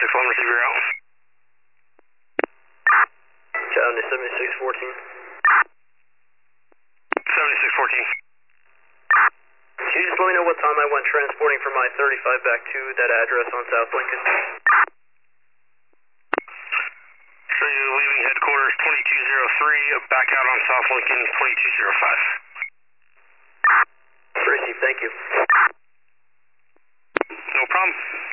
I'll receive your out. Challenge 7614. 7614. Can you just let me know what time I went transporting from I-35 back to that address on South Lincoln? So you're leaving headquarters 2203, back out on South Lincoln 2205. Received, thank you. No problem.